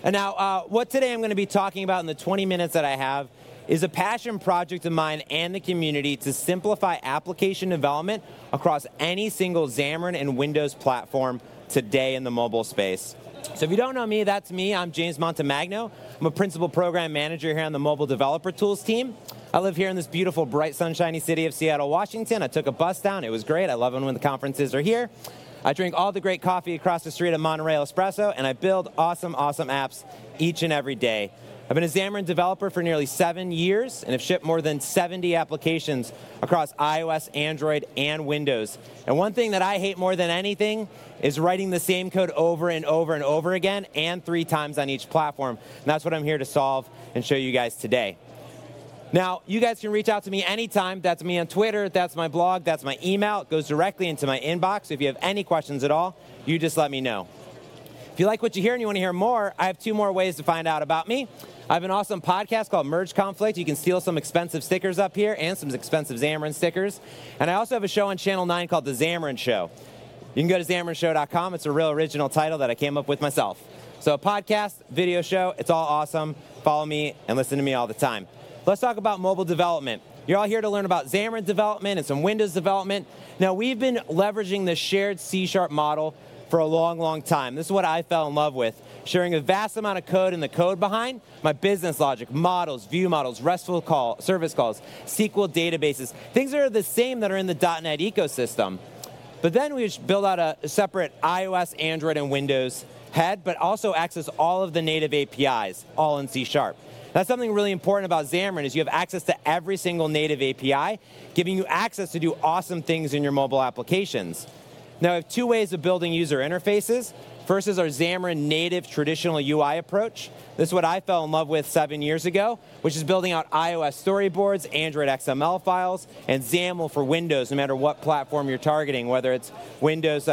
And now, what today I'm going to be talking about in the 20 minutes that I have is a passion project of mine and the community to simplify application development across any single Xamarin and Windows platform today in the mobile space. So if you don't know me, that's me. I'm James Montemagno. I'm a principal program manager here on the Mobile Developer Tools team. I live here in this beautiful, bright, sunshiny city of Seattle, Washington. I took a bus down. It was great. I love it when the conferences are here. I drink all the great coffee across the street at Monorail Espresso, and I build awesome apps each and every day. I've been a Xamarin developer for nearly 7 years and have shipped more than 70 applications across iOS, Android, and Windows. And one thing that I hate more than anything is writing the same code over and over and over again and 3 times on each platform. And that's what I'm here to solve and show you guys today. Now, you guys can reach out to me anytime. That's me on Twitter. That's my blog. That's my email. It goes directly into my inbox. So if you have any questions at all, you just let me know. If you like what you hear and you want to hear more, I have 2 more ways to find out about me. I have an awesome podcast called Merge Conflict. You can steal some expensive stickers up here and some expensive Xamarin stickers. And I also have a show on Channel 9 called The Xamarin Show. You can go to xamarinshow.com. It's a real original title that I came up with myself. So a podcast, video show, it's all awesome. Follow me and listen to me all the time. Let's talk about mobile development. You're all here to learn about Xamarin development and some Windows development. Now, we've been leveraging the shared C# model for a long time. This is what I fell in love with, sharing a vast amount of code and the code behind my business logic, models, view models, RESTful service calls, SQL databases, things that are the same that are in the .NET ecosystem. But then we build out a separate iOS, Android, and Windows head, but also access all of the native APIs, all in C#. That's something really important about Xamarin is you have access to every single native API, giving you access to do awesome things in your mobile applications. Now, we have 2 ways of building user interfaces. First is our Xamarin native traditional UI approach. This is what I fell in love with 7 years ago, which is building out iOS storyboards, Android XML files, and XAML for Windows, no matter what platform you're targeting, whether it's Windows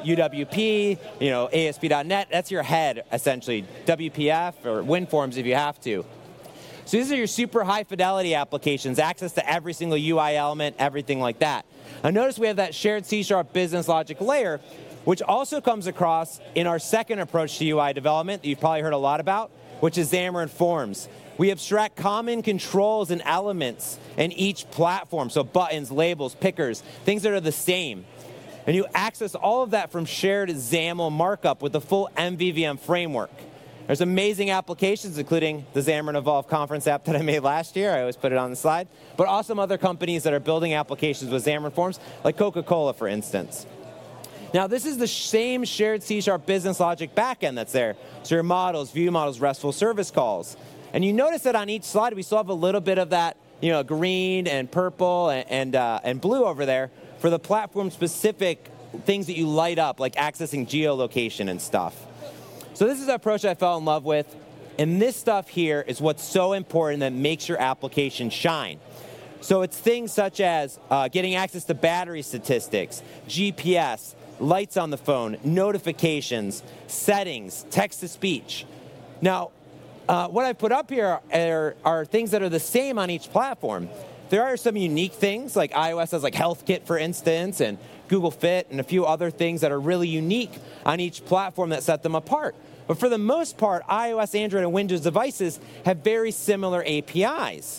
UWP, ASP.NET, that's your head, essentially, WPF or WinForms if you have to. So these are your super high fidelity applications, access to every single UI element, everything like that. Now notice we have that shared C# business logic layer, which also comes across in our second approach to UI development that you've probably heard a lot about, which is Xamarin Forms. We abstract common controls and elements in each platform, so buttons, labels, pickers, things that are the same. And you access all of that from shared XAML markup with the full MVVM framework. There's amazing applications, including the Xamarin Evolve conference app that I made last year. I always put it on the slide. But also some other companies that are building applications with Xamarin Forms, like Coca-Cola, for instance. Now, this is the same shared C# business logic backend that's there. So your models, view models, RESTful service calls. And you notice that on each slide, we still have a little bit of that, green and purple and blue over there for the platform-specific things that you light up, like accessing geolocation and stuff. So this is the approach I fell in love with, and this stuff here is what's so important that makes your application shine. So it's things such as getting access to battery statistics, GPS, lights on the phone, notifications, settings, text-to-speech. Now, what I put up here are things that are the same on each platform. There are some unique things, like iOS has like HealthKit, for instance, and Google Fit, and a few other things that are really unique on each platform that set them apart. But for the most part, iOS, Android, and Windows devices have very similar APIs.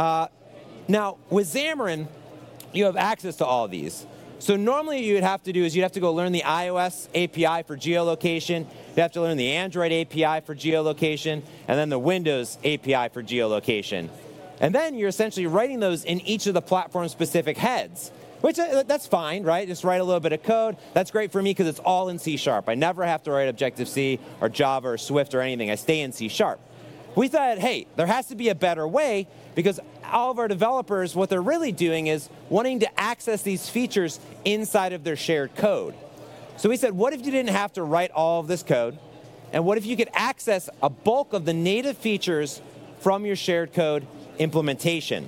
Now, with Xamarin, you have access to all of these. So normally what you'd have to do is you'd have to go learn the iOS API for geolocation, you'd have to learn the Android API for geolocation, and then the Windows API for geolocation. And then you're essentially writing those in each of the platform-specific heads. Which, that's fine, right? Just write a little bit of code. That's great for me because it's all in C#. I never have to write Objective-C or Java or Swift or anything. I stay in C#. We thought, hey, there has to be a better way because all of our developers, what they're really doing is wanting to access these features inside of their shared code. So we said, what if you didn't have to write all of this code? And what if you could access a bulk of the native features from your shared code implementation?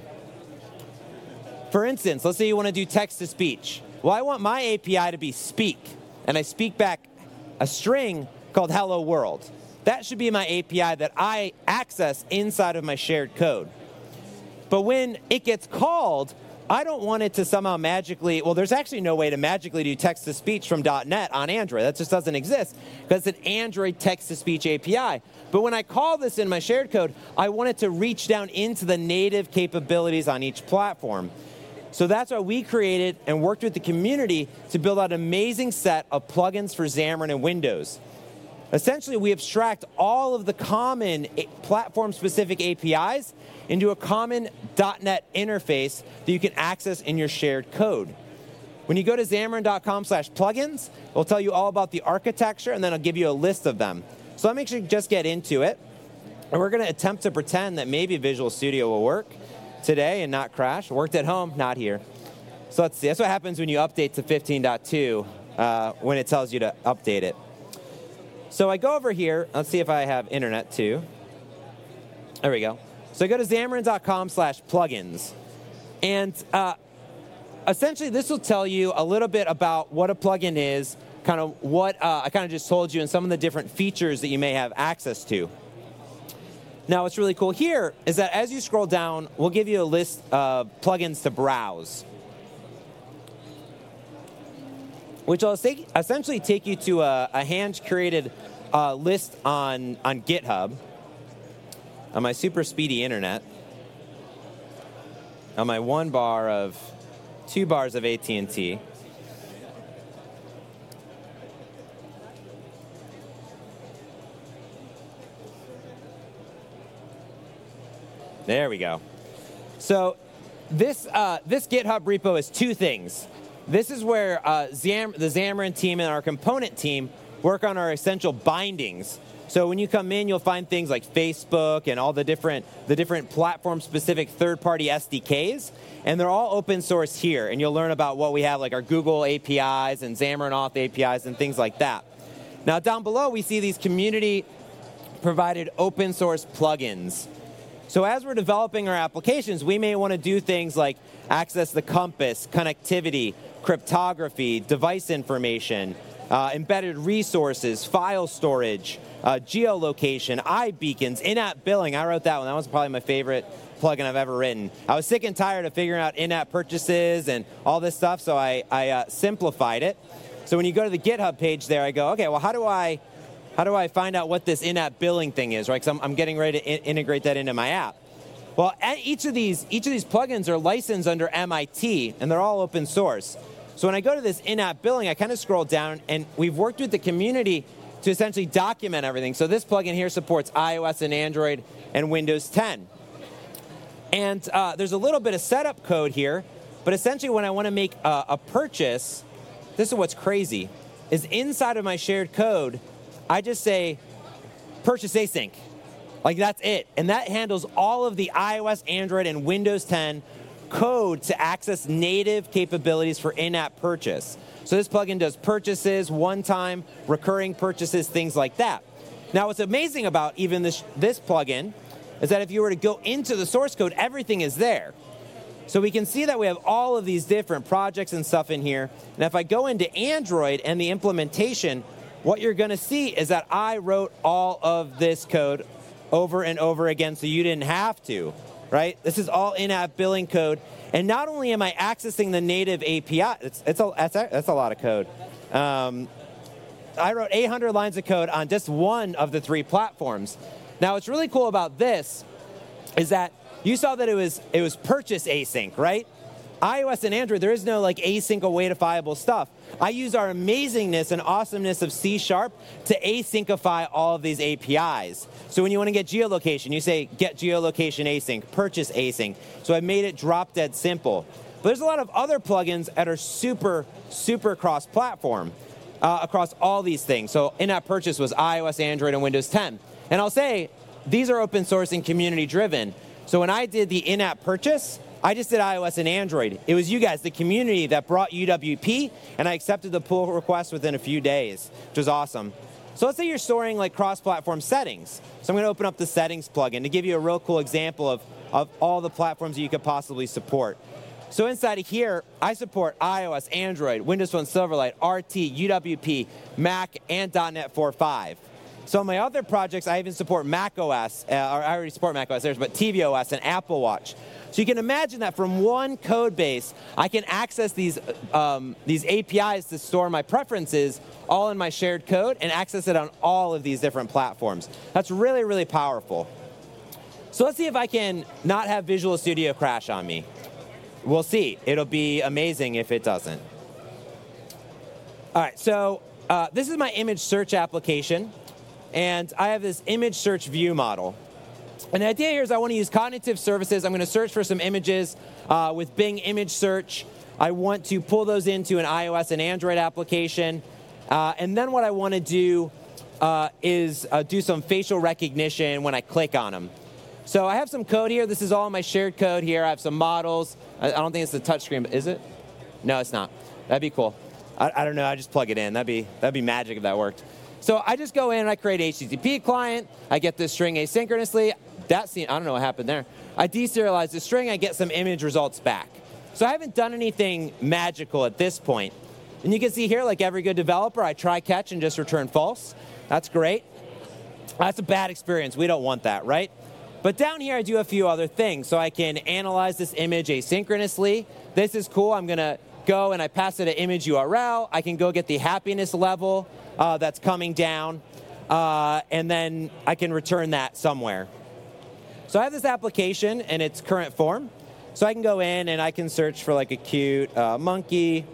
For instance, let's say you want to do text-to-speech. Well, I want my API to be speak, and I speak back a string called hello world. That should be my API that I access inside of my shared code. But when it gets called, I don't want it to somehow magically, well, there's actually no way to magically do text-to-speech from .NET on Android. That just doesn't exist because it's an Android text-to-speech API. But when I call this in my shared code, I want it to reach down into the native capabilities on each platform. So that's why we created and worked with the community to build out an amazing set of plugins for Xamarin and Windows. Essentially, we abstract all of the common platform-specific APIs into a common .NET interface that you can access in your shared code. When you go to xamarin.com/plugins, it'll tell you all about the architecture, and then I'll give you a list of them. So let me actually just get into it. And we're going to attempt to pretend that maybe Visual Studio will work today and not crash. Worked at home, not here. So let's see. That's what happens when you update to 15.2 when it tells you to update it. So I go over here. Let's see if I have internet too. There we go. So I go to xamarin.com/plugins. And essentially, this will tell you a little bit about what a plugin is, kind of what I kind of just told you, and some of the different features that you may have access to. Now, what's really cool here is that as you scroll down, we'll give you a list of plugins to browse, which will essentially take you to a hand-created list on GitHub, on my super speedy internet, on my 2 bars of AT&T. There we go. So this GitHub repo is 2 things. This is where the Xamarin team and our component team work on our essential bindings. So when you come in, you'll find things like Facebook and all the different platform-specific third-party SDKs, and they're all open source here. And you'll learn about what we have, like our Google APIs and Xamarin Auth APIs and things like that. Now down below, we see these community-provided open source plugins. So as we're developing our applications, we may want to do things like access the compass, connectivity, cryptography, device information, embedded resources, file storage, geolocation, iBeacons, in-app billing. I wrote that one. That was probably my favorite plugin I've ever written. I was sick and tired of figuring out in-app purchases and all this stuff, so I simplified it. So when you go to the GitHub page there, I go, okay, well, how do I find out what this in-app billing thing is, right? Because I'm getting ready to integrate that into my app. Well, each of these plugins are licensed under MIT, and they're all open source. So when I go to this in-app billing, I kind of scroll down, and we've worked with the community to essentially document everything. So this plugin here supports iOS and Android and Windows 10. And there's a little bit of setup code here, but essentially when I want to make a purchase, this is what's crazy, is inside of my shared code, I just say purchase async. Like that's it. And that handles all of the iOS, Android, and Windows 10 code to access native capabilities for in-app purchase. So this plugin does purchases, one-time, recurring purchases, things like that. Now what's amazing about even this plugin is that if you were to go into the source code, everything is there. So we can see that we have all of these different projects and stuff in here. And if I go into Android and the implementation, what you're going to see is that I wrote all of this code over and over again so you didn't have to, right? This is all in-app billing code. And not only am I accessing the native API, that's a lot of code. I wrote 800 lines of code on just one of the 3 platforms. Now, what's really cool about this is that you saw that it was purchase async, right? iOS and Android, there is no like async awaitifyable stuff. I use our amazingness and awesomeness of C# to asyncify all of these APIs. So when you want to get geolocation, you say get geolocation async, purchase async. So I made it drop dead simple. But there's a lot of other plugins that are super, super cross-platform across all these things. So in-app purchase was iOS, Android, and Windows 10. And I'll say these are open source and community driven. So when I did the in-app purchase, I just did iOS and Android. It was you guys, the community, that brought UWP, and I accepted the pull request within a few days, which was awesome. So let's say you're storing like cross-platform settings. So I'm going to open up the settings plugin to give you a real cool example of all the platforms that you could possibly support. So inside of here, I support iOS, Android, Windows Phone Silverlight, RT, UWP, Mac, and .NET 4.5. So on my other projects, I even support Mac OS, or I already support Mac OS, but tvOS and Apple Watch. So you can imagine that from one code base, I can access these APIs to store my preferences all in my shared code and access it on all of these different platforms. That's really, really powerful. So let's see if I can not have Visual Studio crash on me. We'll see. It'll be amazing if it doesn't. All right, so this is my image search application. And I have this image search view model. And the idea here is I want to use cognitive services. I'm going to search for some images with Bing Image Search. I want to pull those into an iOS and Android application. And then what I want to do is do some facial recognition when I click on them. So I have some code here. This is all my shared code here. I have some models. I don't think it's the touchscreen, but is it? No, it's not. That'd be cool. I don't know. I just plug it in. That'd be magic if that worked. So I just go in and I create an HTTP client. I get this string asynchronously. I don't know what happened there. I deserialize the string. I get some image results back. So I haven't done anything magical at this point. And you can see here, like every good developer, I try catch and just return false. That's great. That's a bad experience. We don't want that, right? But down here, I do a few other things. So I can analyze this image asynchronously. This is cool. I'm going to go and I pass it an image URL. I can go get the happiness level that's coming down, and then I can return that somewhere. So I have this application in its current form. So I can go in and I can search for like a cute monkey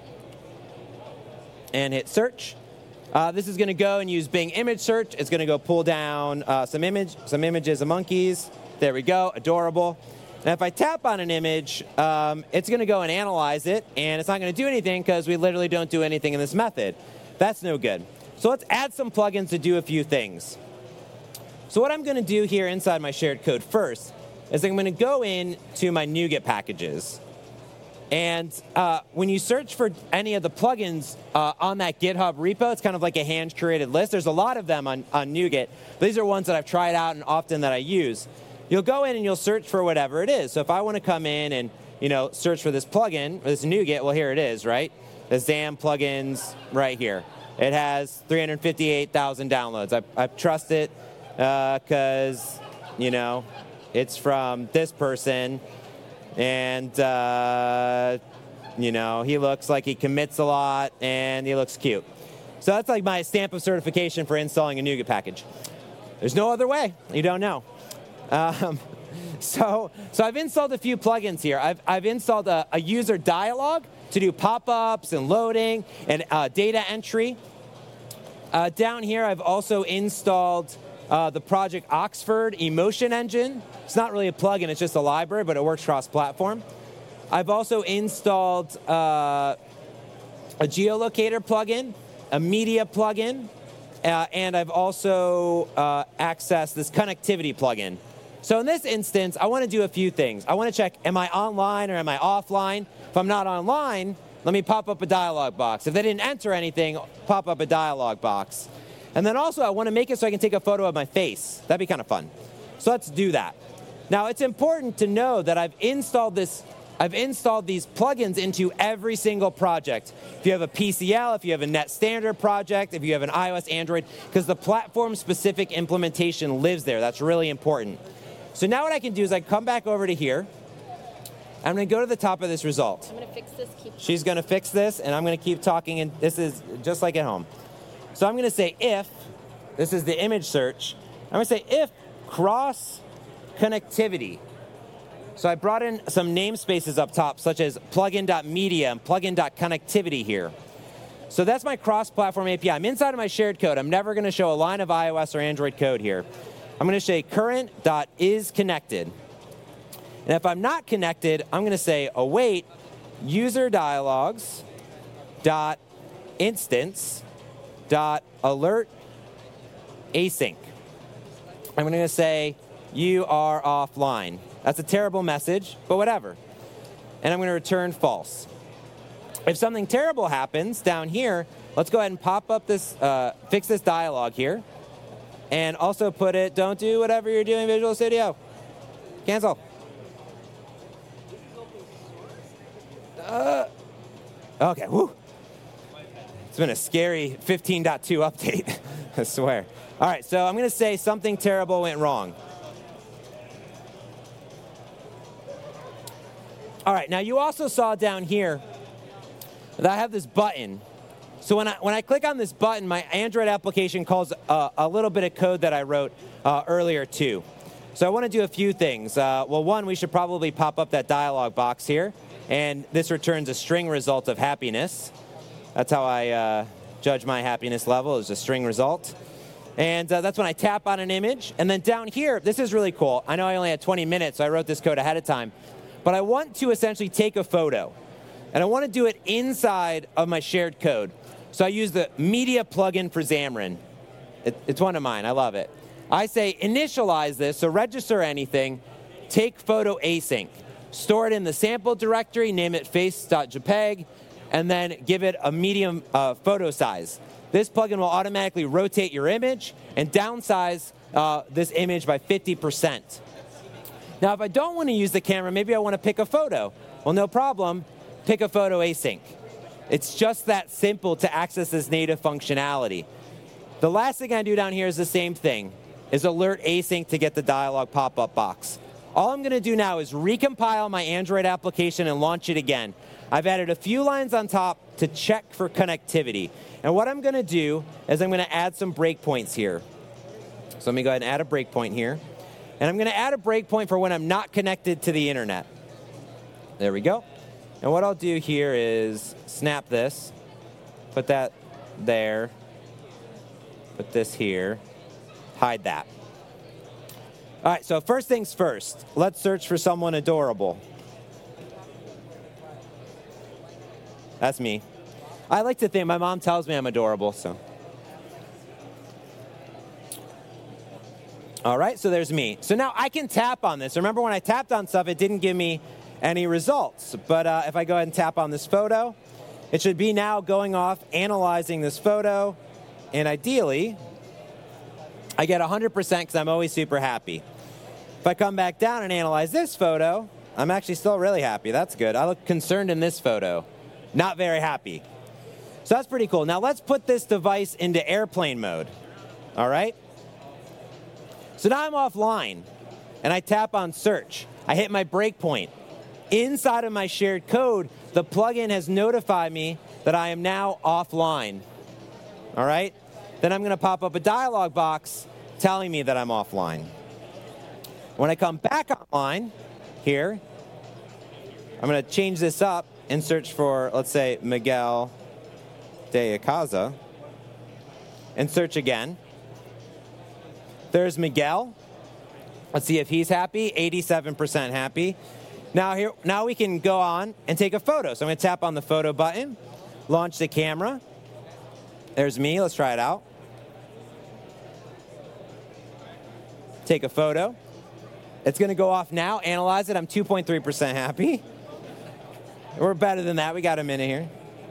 and hit search. This is going to go and use Bing Image Search. It's going to go pull down some images of monkeys. There we go, adorable. And if I tap on an image, it's going to go and analyze it, and it's not going to do anything because we literally don't do anything in this method. That's no good. So let's add some plugins to do a few things. So what I'm going to do here inside my shared code first is I'm going to go into my NuGet packages. And when you search for any of the plugins on that GitHub repo, it's kind of like a hand-created list. There's a lot of them on NuGet. These are ones that I've tried out and often that I use. You'll go in and you'll search for whatever it is. So if I want to come in and search for this plugin, this NuGet, well, here it is, right? The XAMPP plugins right here. It has 358,000 downloads. I trust it because, it's from this person. And, he looks like he commits a lot, and he looks cute. So that's like my stamp of certification for installing a NuGet package. There's no other way. You don't know. So I've installed a few plugins here. I've installed a user dialog to do pop-ups and loading and data entry. Down here, I've also installed the Project Oxford Emotion Engine. It's not really a plugin, it's just a library, but it works cross-platform. I've also installed a geolocator plugin, a media plugin, and I've also accessed this connectivity plugin. So in this instance, I want to do a few things. I want to check, am I online or am I offline? If I'm not online, let me pop up a dialog box. If they didn't enter anything, pop up a dialog box. And then also, I want to make it so I can take a photo of my face. That'd be kind of fun. So let's do that. Now, it's important to know that I've installed these plugins into every single project. If you have a PCL, if you have a Net Standard project, if you have an iOS, Android, because the platform-specific implementation lives there. That's really important. So now what I can do is I can come back over to here. I'm going to go to the top of this result. I'm going to fix this. She's going to fix this, and I'm going to keep talking, and this is just like at home. So I'm going to say if, this is the image search, I'm going to say if cross connectivity. So I brought in some namespaces up top, such as plugin.media and plugin.connectivity here. So that's my cross-platform API. I'm inside of my shared code. I'm never going to show a line of iOS or Android code here. I'm going to say current.isConnected. And if I'm not connected, I'm going to say await user dialogs dot instance dot alert async. I'm going to say you are offline. That's a terrible message, but whatever. And I'm going to return false. If something terrible happens down here, let's go ahead and pop up this, fix this dialog here. And also put it, don't do whatever you're doing in Visual Studio. Cancel. Okay, whew. It's been a scary 15.2 update, I swear. All right, so I'm going to say something terrible went wrong. All right, now you also saw down here that I have this button. So when I click on this button, my Android application calls a little bit of code that I wrote earlier too. So I want to do a few things. Well, one, we should probably pop up that dialog box here, and this returns a string result of happiness. That's how I judge my happiness level, is a string result. And that's when I tap on an image. And then down here, this is really cool. I know I only had 20 minutes, so I wrote this code ahead of time. But I want to essentially take a photo. And I want to do it inside of my shared code. So I use the media plugin for Xamarin. It's one of mine. I love it. I say initialize this, so register anything, take photo async. Store it in the sample directory, name it face.jpg, and then give it a medium photo size. This plugin will automatically rotate your image and downsize this image by 50%. Now, if I don't want to use the camera, maybe I want to pick a photo. Well, no problem. Pick a photo async. It's just that simple to access this native functionality. The last thing I do down here is the same thing, is alert async to get the dialog pop-up box. All I'm going to do now is recompile my Android application and launch it again. I've added a few lines on top to check for connectivity. And what I'm going to do is I'm going to add some breakpoints here. So let me go ahead and add a breakpoint here. And I'm going to add a breakpoint for when I'm not connected to the internet. There we go. And what I'll do here is snap this, put that there, put this here, hide that. All right, so first things first, let's search for someone adorable. That's me. I like to think, my mom tells me I'm adorable, so. All right, so there's me. So now I can tap on this. Remember when I tapped on stuff, it didn't give me any results. But if I go ahead and tap on this photo, it should be now going off, analyzing this photo, and ideally, I get 100% because I'm always super happy. If I come back down and analyze this photo, I'm actually still really happy. That's good. I look concerned in this photo. Not very happy. So that's pretty cool. Now let's put this device into airplane mode. All right? So now I'm offline, and I tap on search. I hit my breakpoint. Inside of my shared code, the plugin has notified me that I am now offline. All right? Then I'm going to pop up a dialog box telling me that I'm offline. When I come back online here, I'm going to change this up and search for, let's say, Miguel de Icaza, and search again. There's Miguel. Let's see if he's happy. 87% happy. Now we can go on and take a photo. So I'm going to tap on the photo button, launch the camera. There's me. Let's try it out. Take a photo. It's going to go off now. Analyze it. I'm 2.3% happy. We're better than that. We got a minute here.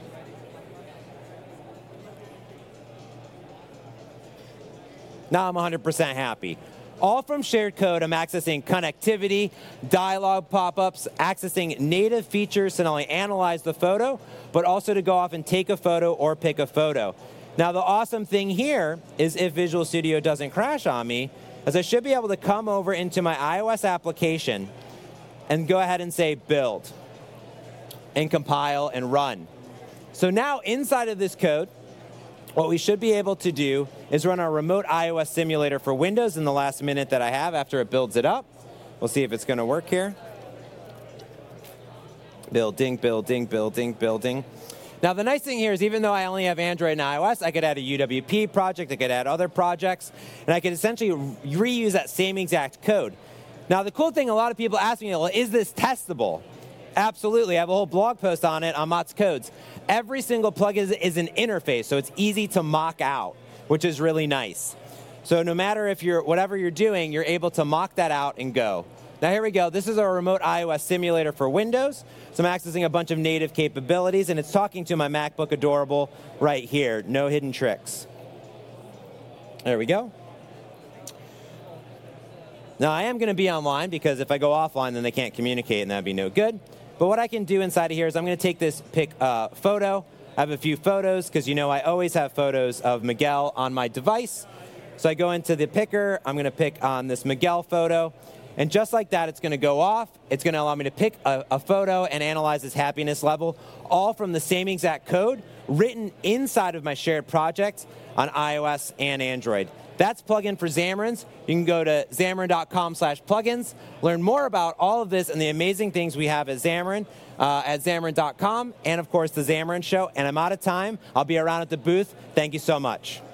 Now I'm 100% happy. All from shared code, I'm accessing connectivity, dialog pop-ups, accessing native features to not only analyze the photo, but also to go off and take a photo or pick a photo. Now the awesome thing here is if Visual Studio doesn't crash on me, is I should be able to come over into my iOS application and go ahead and say build and compile and run. So now inside of this code, what we should be able to do is run our remote iOS simulator for Windows in the last minute that I have after it builds it up. We'll see if it's going to work here. Building, building, building, building. Now, the nice thing here is even though I only have Android and iOS, I could add a UWP project, I could add other projects, and I could essentially reuse that same exact code. Now, the cool thing, a lot of people ask me, well, is this testable? Absolutely. I have a whole blog post on it on Mott's Codes. Every single plugin is an interface, so it's easy to mock out, which is really nice. So no matter if whatever you're doing, you're able to mock that out and go. Now here we go. This is our remote iOS simulator for Windows. So I'm accessing a bunch of native capabilities, and it's talking to my MacBook Adorable right here. No hidden tricks. There we go. Now I am going to be online because if I go offline, then they can't communicate, and that'd be no good. But what I can do inside of here is I'm going to take this photo. I have a few photos because, you know, I always have photos of Miguel on my device. So I go into the picker. I'm going to pick on this Miguel photo. And just like that, it's going to go off. It's going to allow me to pick a photo and analyze his happiness level, all from the same exact code written inside of my shared project on iOS and Android. That's Plugin for Xamarin. You can go to xamarin.com/plugins, learn more about all of this and the amazing things we have at Xamarin, at xamarin.com, and of course the Xamarin Show. And I'm out of time. I'll be around at the booth. Thank you so much.